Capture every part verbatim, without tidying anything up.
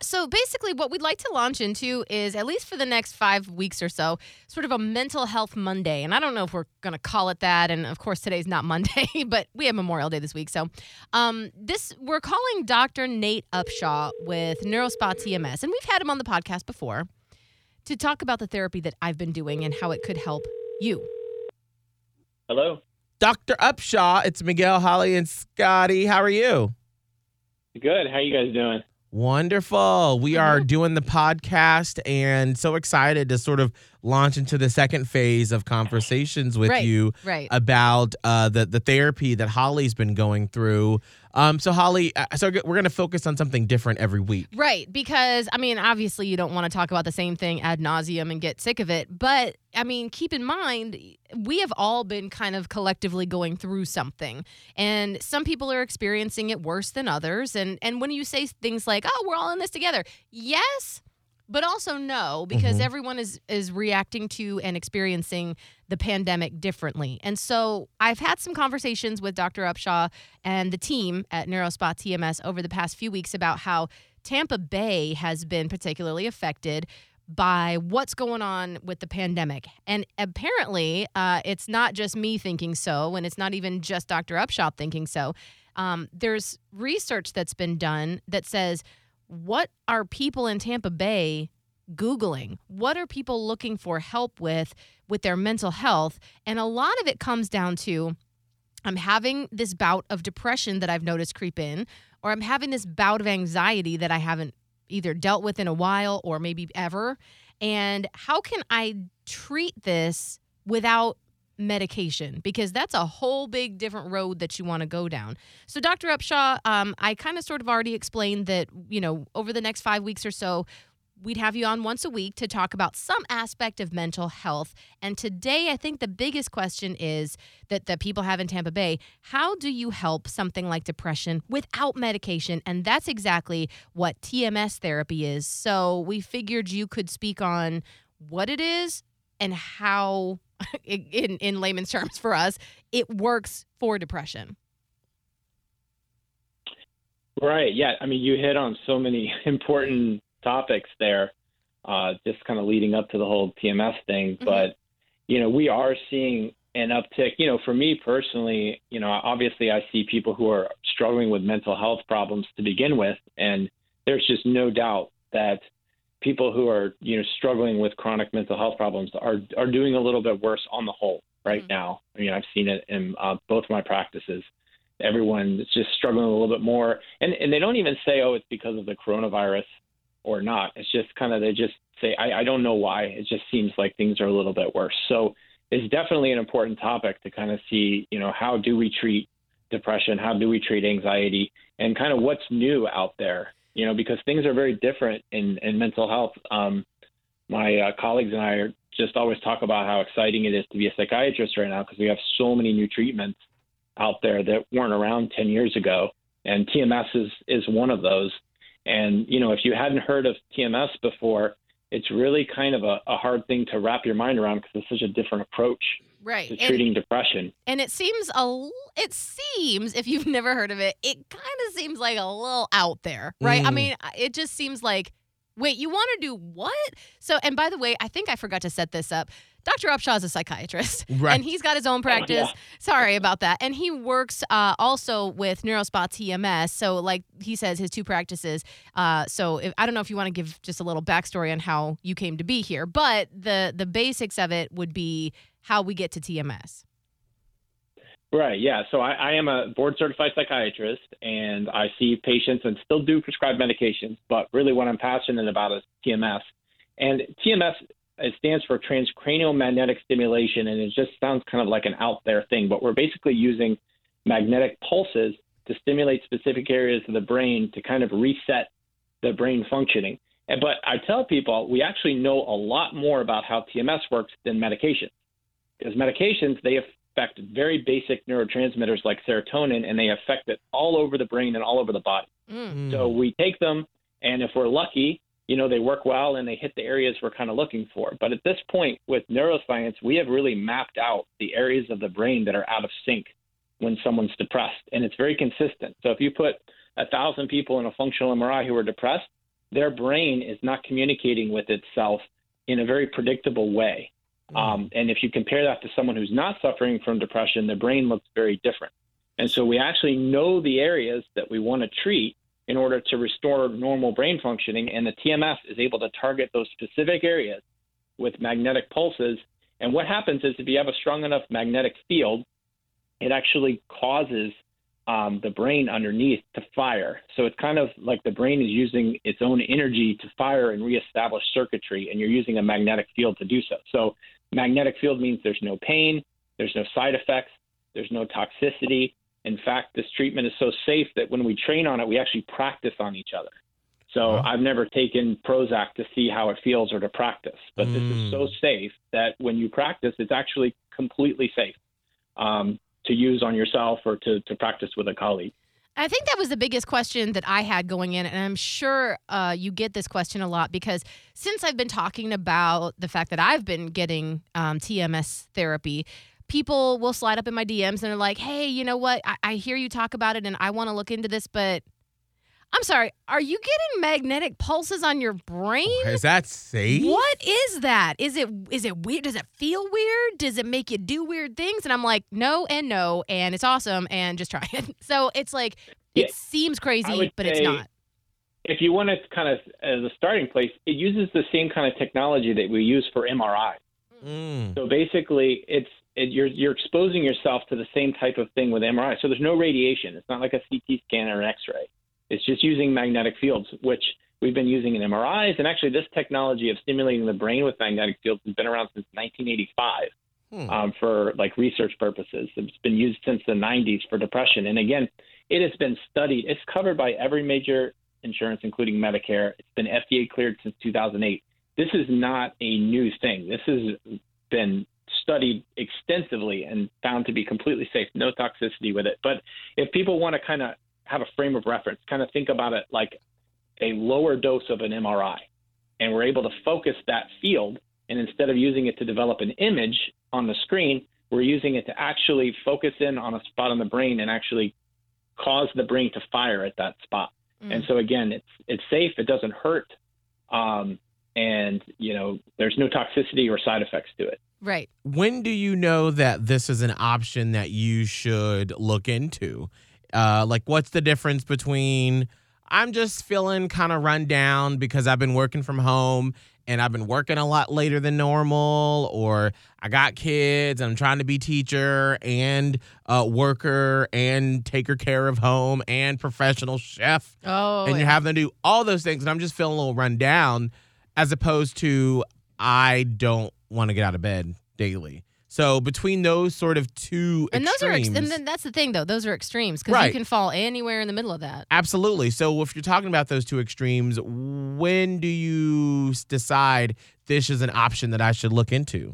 so basically what we'd like to launch into is, at least for the next five weeks or so, sort of a mental health Monday. And I don't know if we're going to call it that. And of course, today's not Monday, but we have Memorial Day this week. So um, this we're calling Doctor Nate Upshaw with NeuroSpa T M S. And we've had him on the podcast before to talk about the therapy that I've been doing and how it could help you. Hello. Doctor Upshaw, it's Miguel, Holly, and Scotty. How are you? Good. How you guys doing? Wonderful. We are doing the podcast and so excited to sort of launch into the second phase of conversations with Right, you right. about uh, the, the therapy that Holly's been going through. Um, so, Holly, uh, so we're going to focus on something different every week. Right, because, I mean, obviously you don't want to talk about the same thing ad nauseum and get sick of it. But, I mean, keep in mind, we have all been kind of collectively going through something. And some people are experiencing it worse than others. And, and when you say things like, oh, we're all in this together, yes, but also no, because Mhm. everyone is, is reacting to and experiencing the pandemic differently. And so I've had some conversations with Doctor Upshaw and the team at NeuroSpa T M S over the past few weeks about how Tampa Bay has been particularly affected by what's going on with the pandemic. And apparently, uh, it's not just me thinking so, and it's not even just Doctor Upshaw thinking so. Um, there's research that's been done that says, what are people in Tampa Bay Googling? What are people looking for help with with their mental health? And a lot of it comes down to, I'm having this bout of depression that I've noticed creep in, or I'm having this bout of anxiety that I haven't either dealt with in a while or maybe ever. And how can I treat this without medication? Because that's a whole big different road that you want to go down. So Doctor Upshaw, um, I kind of sort of already explained that, you know, over the next five weeks or so, we'd have you on once a week to talk about some aspect of mental health. And today, I think the biggest question is that, that people have in Tampa Bay, how do you help something like depression without medication? And that's exactly what T M S therapy is. So we figured you could speak on what it is and how, in, in layman's terms for us, it works for depression. Right. Yeah. I mean, you hit on so many important topics there, uh, just kind of leading up to the whole T M S thing. Mm-hmm. But, you know, we are seeing an uptick. You know, for me personally, you know, obviously I see people who are struggling with mental health problems to begin with. And there's just no doubt that people who are, you know, struggling with chronic mental health problems are are doing a little bit worse on the whole right Mm-hmm. now. I mean, I've seen it in uh, both my practices. Everyone is just struggling a little bit more. And, and they don't even say, oh, it's because of the coronavirus or not. It's just kind of, they just say, I, I don't know why. It just seems like things are a little bit worse. So it's definitely an important topic to kind of see, you know, how do we treat depression? How do we treat anxiety? And kind of what's new out there, you know, because things are very different in, in mental health. Um, my uh, colleagues and I are just always talk about how exciting it is to be a psychiatrist right now because we have so many new treatments out there that weren't around ten years ago. And T M S is, is one of those. And, you know, if you hadn't heard of T M S before, it's really kind of a, a hard thing to wrap your mind around because it's such a different approach Right. to And- treating depression. And it seems a l- it seems, if you've never heard of it, it kind of seems like a little out there, right? I Mm. mean, it just seems like, wait, you want to do what? So, and by the way, I think I forgot to set this up. Doctor Upshaw is a psychiatrist, Right. and he's got his own practice. yeah. Sorry about that. And he works uh, also with NeuroSpa T M S. So, like he says, his two practices. Uh, so, if, I don't know if you want to give just a little backstory on how you came to be here, but the the basics of it would be how we get to T M S. Right. Yeah. So I, I am a board certified psychiatrist and I see patients and still do prescribe medications. But really what I'm passionate about is T M S. And T M S, it stands for transcranial magnetic stimulation. And it just sounds kind of like an out there thing. But we're basically using magnetic pulses to stimulate specific areas of the brain to kind of reset the brain functioning. And, but I tell people we actually know a lot more about how T M S works than medications. Because medications, they affect very basic neurotransmitters like serotonin, and they affect it all over the brain and all over the body. Mm. So we take them, and if we're lucky, you know, they work well and they hit the areas we're kind of looking for. But at this point with neuroscience, we have really mapped out the areas of the brain that are out of sync when someone's depressed, and it's very consistent. So if you put a thousand people in a functional M R I who are depressed, their brain is not communicating with itself in a very predictable way. Um, and if you compare that to someone who's not suffering from depression, the brain looks very different. And so we actually know the areas that we want to treat in order to restore normal brain functioning. And the T M S is able to target those specific areas with magnetic pulses. And what happens is if you have a strong enough magnetic field, it actually causes um, the brain underneath to fire. So it's kind of like the brain is using its own energy to fire and reestablish circuitry, and you're using a magnetic field to do so. So magnetic field means there's no pain, there's no side effects, there's no toxicity. In fact, this treatment is so safe that when we train on it, we actually practice on each other. So Wow. I've never taken Prozac to see how it feels or to practice, but Mm. this is so safe that when you practice, it's actually completely safe um, to use on yourself or to, to practice with a colleague. I think that was the biggest question that I had going in, and I'm sure uh, you get this question a lot because since I've been talking about the fact that I've been getting um, T M S therapy, people will slide up in my D Ms and they're like, hey, you know what? I, I hear you talk about it and I want to look into this, but I'm sorry, are you getting magnetic pulses on your brain? Is that safe? What is that? Is it is it weird? Does it feel weird? Does it make you do weird things? And I'm like, no and no, and it's awesome, and just try it. So it's like, it Yeah, seems I crazy, would but it's say- not. If you want to kind of, as a starting place, it uses the same kind of technology that we use for M R I. Mm. So basically, it's it, you're you're exposing yourself to the same type of thing with M R I. So there's no radiation. It's not like a C T scan or an X-ray. It's just using magnetic fields, which we've been using in M R Is. And actually, this technology of stimulating the brain with magnetic fields has been around since nineteen eighty-five Hmm. um, for like research purposes. It's been used since the nineties for depression. And again, it has been studied. It's covered by every major insurance, including Medicare. It's been F D A cleared since two thousand eight. This is not a new thing. This has been studied extensively and found to be completely safe, no toxicity with it. But if people want to kind of have a frame of reference, kind of think about it like a lower dose of an M R I, and we're able to focus that field. And instead of using it to develop an image on the screen, we're using it to actually focus in on a spot on the brain and actually cause the brain to fire at that spot. Mm. And so again, it's it's safe, it doesn't hurt, um, and you know there's no toxicity or side effects to it. Right. When do you know that this is an option that you should look into? Uh, like, what's the difference between I'm just feeling kind of run down because I've been working from home and I've been working a lot later than normal, or I got kids and I'm trying to be teacher and uh, worker and taker care of home and professional chef, Oh, and you're yeah. having to do all those things, and I'm just feeling a little run down, as opposed to I don't want to get out of bed daily. So between those sort of two and those are ex- extremes, and then that's the thing though, those are extremes because you Right. can fall anywhere in the middle of that. absolutely. So if you're talking about those two extremes, when do you s- decide this is an option that I should look into?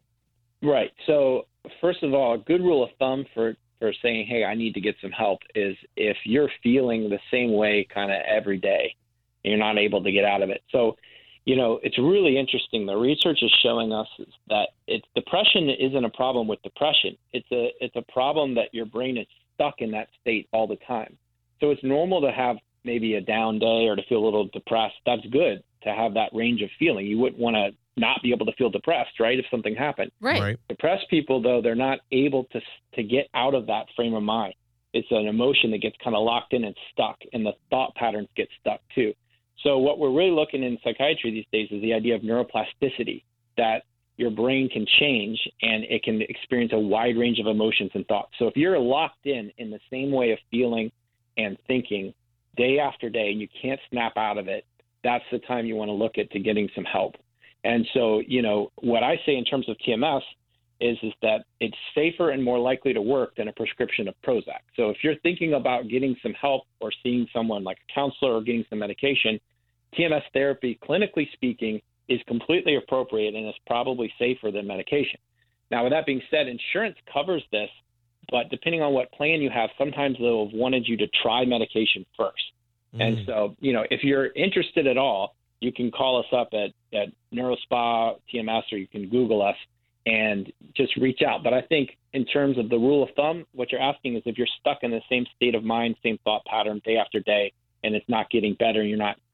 Right. So first of all, a good rule of thumb for for saying, hey, I need to get some help is if you're feeling the same way kind of every day, and you're not able to get out of it. So you know, it's really interesting. The research is showing us is that it's depression isn't a problem with depression. It's a it's a problem that your brain is stuck in that state all the time. So it's normal to have maybe a down day or to feel a little depressed. That's good to have that range of feeling. You wouldn't want to not be able to feel depressed, right, if something happened. Right. Depressed people, though, they're not able to to get out of that frame of mind. It's an emotion that gets kind of locked in and stuck, and the thought patterns get stuck too. So what we're really looking in psychiatry these days is the idea of neuroplasticity, that your brain can change and it can experience a wide range of emotions and thoughts. So if you're locked in in the same way of feeling and thinking day after day and you can't snap out of it, that's the time you want to look at to getting some help. And so, you know, what I say in terms of T M S is, is that it's safer and more likely to work than a prescription of Prozac. So if you're thinking about getting some help or seeing someone like a counselor or getting some medication, T M S therapy, clinically speaking, is completely appropriate and is probably safer than medication. Now, with that being said, insurance covers this, but depending on what plan you have, sometimes they'll have wanted you to try medication first. And so, you know, if you're interested at all, you can call us up at, at NeuroSpa T M S, or you can Google us and just reach out. But I think in terms of the rule of thumb, what you're asking is if you're stuck in the same state of mind, same thought pattern day after day, and it's not getting better, and you're not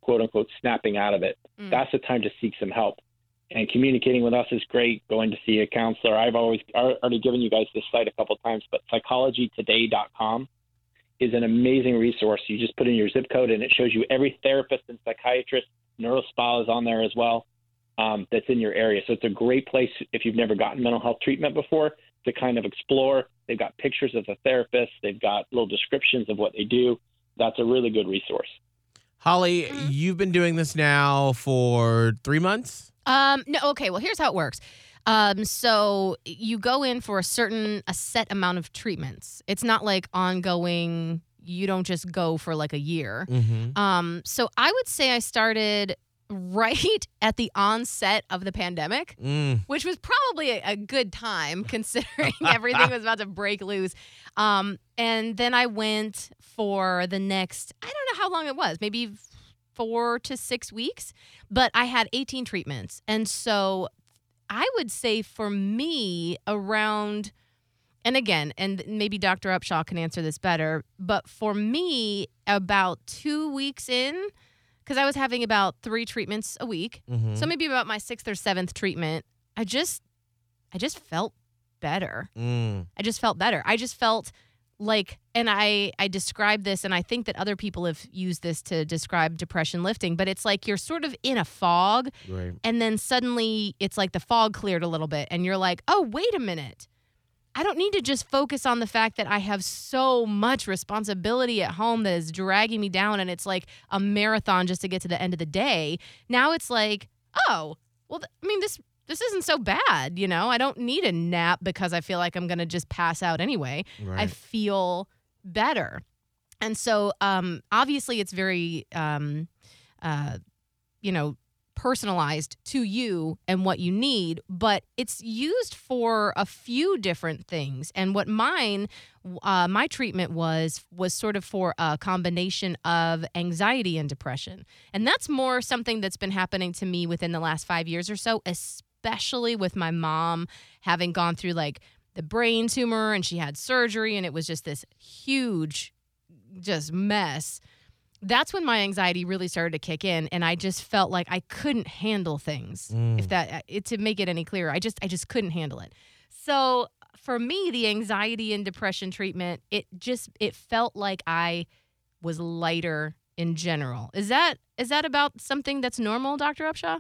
quote unquote snapping out of it, Mm. that's the time to seek some help. And communicating with us is great. Going to see a counselor. I've always already given you guys this site a couple of times, but psychology today dot com is an amazing resource. You just put in your zip code and it shows you every therapist and psychiatrist. NeuroSpa is on there as well. Um, that's in your area. So it's a great place if you've never gotten mental health treatment before to kind of explore. They've got pictures of the therapist. They've got little descriptions of what they do. That's a really good resource. Holly, Mhm. you've been doing this now for three months? Um, no, okay, well, here's how it works. Um, so you go in for a certain, a set amount of treatments. It's not like ongoing, you don't just go for like a year. Mm-hmm. Um, so I would say I started right at the onset of the pandemic, Mm. which was probably a, a good time considering everything was about to break loose. Um, and then I went for the next, I don't know how long it was, maybe four to six weeks, but I had eighteen treatments. And so I would say for me around, and again, and maybe Doctor Upshaw can answer this better, but for me about two weeks in, because I was having about three treatments a week. Mm-hmm. So maybe about my sixth or seventh treatment, I just, I just felt better. Mm. I just felt better. I just felt like, and I, I describe this, and I think that other people have used this to describe depression lifting, but it's like you're sort of in a fog, Right. and then suddenly it's like the fog cleared a little bit, and you're like, oh, wait a minute. I don't need to just focus on the fact that I have so much responsibility at home that is dragging me down, and it's like a marathon just to get to the end of the day. Now it's like, oh, well, th- I mean, this this isn't so bad, you know? I don't need a nap because I feel like I'm going to just pass out anyway. Right. I feel better. And so um, obviously it's very, um, uh, you know, personalized to you and what you need, but it's used for a few different things. And what mine, uh, my treatment was, was sort of for a combination of anxiety and depression. And that's more something that's been happening to me within the last five years or so, especially with my mom having gone through like the brain tumor and she had surgery and it was just this huge just mess. That's when my anxiety really started to kick in, and I just felt like I couldn't handle things. Mm. If that, it, to make it any clearer, I just, I just couldn't handle it. So for me, the anxiety and depression treatment, it just, it felt like I was lighter in general. Is that, is that about something that's normal, Doctor Upshaw?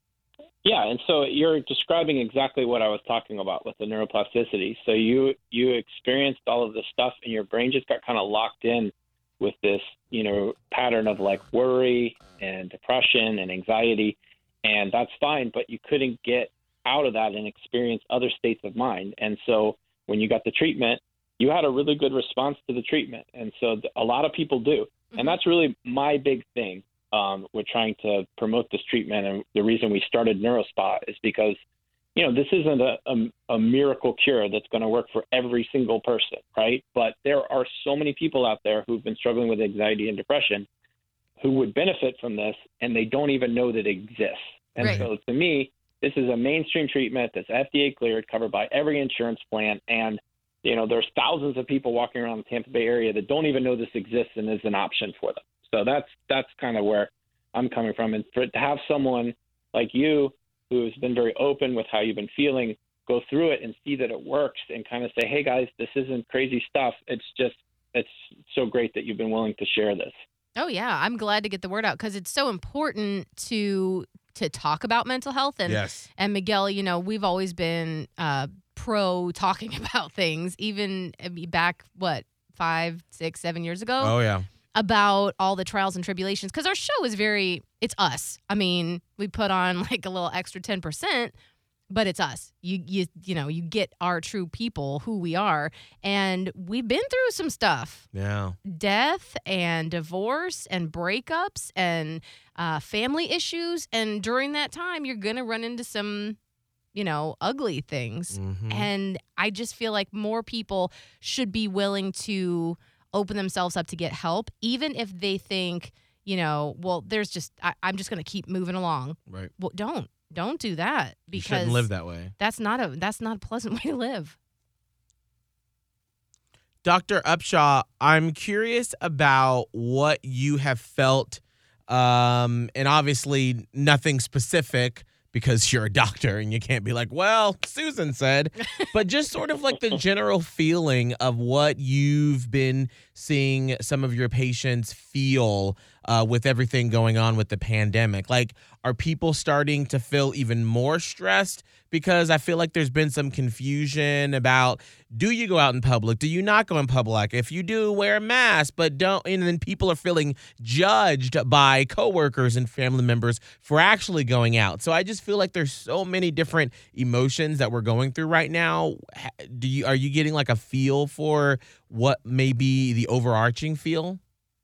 Yeah, and so you're describing exactly what I was talking about with the neuroplasticity. So you you experienced all of this stuff, and your brain just got kind of locked in with this, you know, pattern of like worry and depression and anxiety, and that's fine, but you couldn't get out of that and experience other states of mind. And so when you got the treatment, you had a really good response to the treatment. And so th- a lot of people do. Mm-hmm. And that's really my big thing. Um, we're trying to promote this treatment. And the reason we started NeuroSpa is because, you know, this isn't a, a, a miracle cure that's going to work for every single person, right? But there are so many people out there who've been struggling with anxiety and depression who would benefit from this, and they don't even know that it exists. And Right. so to me, this is a mainstream treatment that's F D A cleared, covered by every insurance plan. And, you know, there's thousands of people walking around the Tampa Bay area that don't even know this exists and is an option for them. So that's that's kind of where I'm coming from. And for to have someone like you who has been very open with how you've been feeling, go through it and see that it works and kind of say, hey, guys, this isn't crazy stuff. It's just it's so great that you've been willing to share this. Oh yeah, I'm glad to get the word out because it's so important to to talk about mental health. And Yes. and Miguel, you know, we've always been uh, pro talking about things, even I mean, back what five, six, seven years ago, Oh, yeah. about all the trials and tribulations. Because our show is very, it's us. I mean, we put on like a little extra ten percent. But it's us. You you you know, you get our true people, who we are. And we've been through some stuff. Yeah. Death and divorce and breakups and uh, family issues. And during that time, you're going to run into some, you know, ugly things. Mhm. And I just feel like more people should be willing to open themselves up to get help, even if they think, you know, well, there's just, I, I'm just going to keep moving along. Right. Well, don't. Don't do that You because shouldn't live that way. that's not a that's not a pleasant way to live. Doctor Upshaw, I'm curious about what you have felt Um, and obviously nothing specific because you're a doctor and you can't be like, well, Susan said, but just sort of like the general feeling of what you've been seeing some of your patients feel uh, with everything going on with the pandemic. Like, are people starting to feel even more stressed? Because I feel like there's been some confusion about, do you go out in public? Do you not go in public? If you do, wear a mask, but don't. And then people are feeling judged by coworkers and family members for actually going out. So I just feel like there's so many different emotions that we're going through right now. Do you are you getting like a feel for what may be the overarching feel?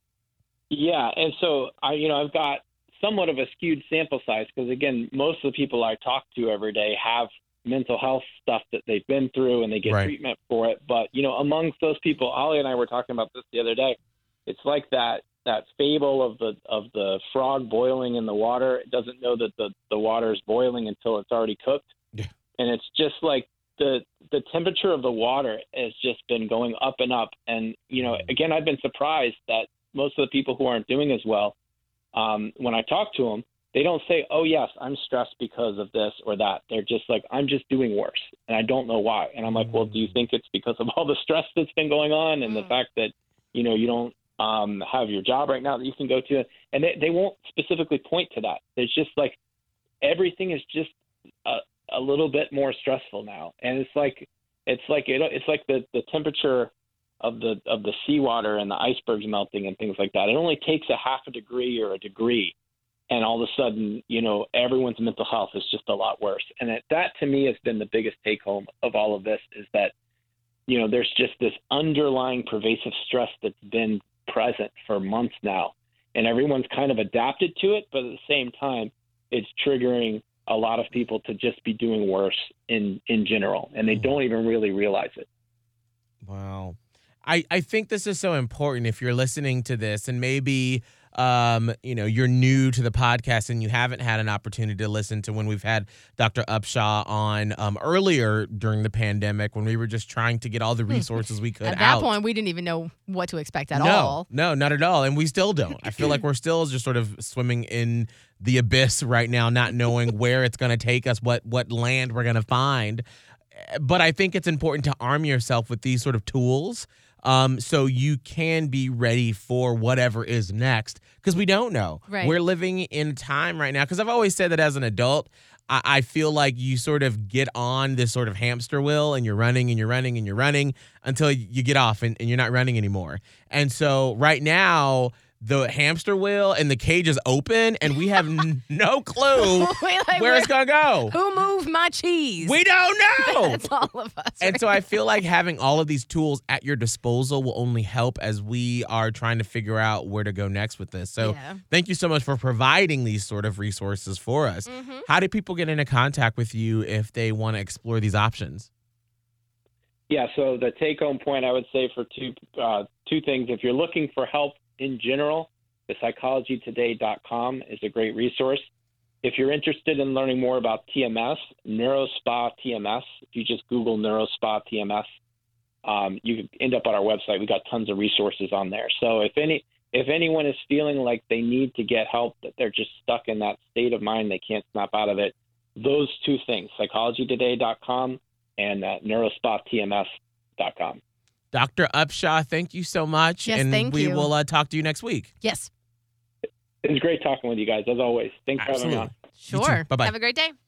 Yeah, and so I, you know, I've got somewhat of a skewed sample size because, again, most of the people I talk to every day have mental health stuff that they've been through and they get Right. treatment for it. But, you know, amongst those people, Ollie and I were talking about this the other day. It's like that that fable of the of the frog boiling in the water. It doesn't know that the, the water is boiling until it's already cooked. Yeah. And it's just like the the temperature of the water has just been going up and up. And, you know, again, I've been surprised that most of the people who aren't doing as well, Um, when I talk to them, they don't say, oh, yes, I'm stressed because of this or that. They're just like, I'm just doing worse, and I don't know why. And I'm like, well, do you think it's because of all the stress that's been going on and Mm. the fact that, you know, you don't um, have your job right now that you can go to? And they, they won't specifically point to that. It's just like everything is just a, a little bit more stressful now. And it's like it's like it, it's like the, the temperature of the of the seawater and the icebergs melting and things like that. It only takes a half a degree or a degree, and all of a sudden, you know, everyone's mental health is just a lot worse. And it, that, to me, has been the biggest take home of all of this is that, you know, there's just this underlying pervasive stress that's been present for months now, and everyone's kind of adapted to it, but at the same time, it's triggering a lot of people to just be doing worse in in general, and they don't even really realize it. Wow. I, I think this is so important if you're listening to this and maybe, um, you know, you're new to the podcast and you haven't had an opportunity to listen to when we've had Doctor Upshaw on um, earlier during the pandemic when we were just trying to get all the resources we could At that out. point, we didn't even know what to expect at no, all. No, not at all. And we still don't. I feel like we're still just sort of swimming in the abyss right now, not knowing where it's going to take us, what what land we're going to find. But I think it's important to arm yourself with these sort of tools um, so you can be ready for whatever is next, because we don't know. Right. We're living in time right now, because I've always said that as an adult, I, I feel like you sort of get on this sort of hamster wheel and you're running and you're running and you're running until you get off and, and you're not running anymore. And so right now, the hamster wheel and the cage is open and we have n- no clue Wait, like, where it's going to go. Who moved my cheese? We don't know. That's all of us. And right? so I feel like having all of these tools at your disposal will only help as we are trying to figure out where to go next with this. So Yeah. thank you so much for providing these sort of resources for us. Mhm. How do people get into contact with you if they want to explore these options? Yeah, so the take-home point I would say for two uh, two things. If you're looking for help in general, the psychology today dot com is a great resource. If you're interested in learning more about T M S, NeuroSpa T M S, if you just Google NeuroSpa T M S, um, you can end up on our website. We got tons of resources on there. So if any if anyone is feeling like they need to get help, that they're just stuck in that state of mind, they can't snap out of it, those two things, psychology today dot com and uh, NeuroSpa T M S dot com. Doctor Upshaw, thank you so much. Yes, and thank we you. will uh, talk to you next week. Yes. It was great talking with you guys, as always. Thanks for having me on. Absolutely. You too. Sure. Bye-bye. Have a great day.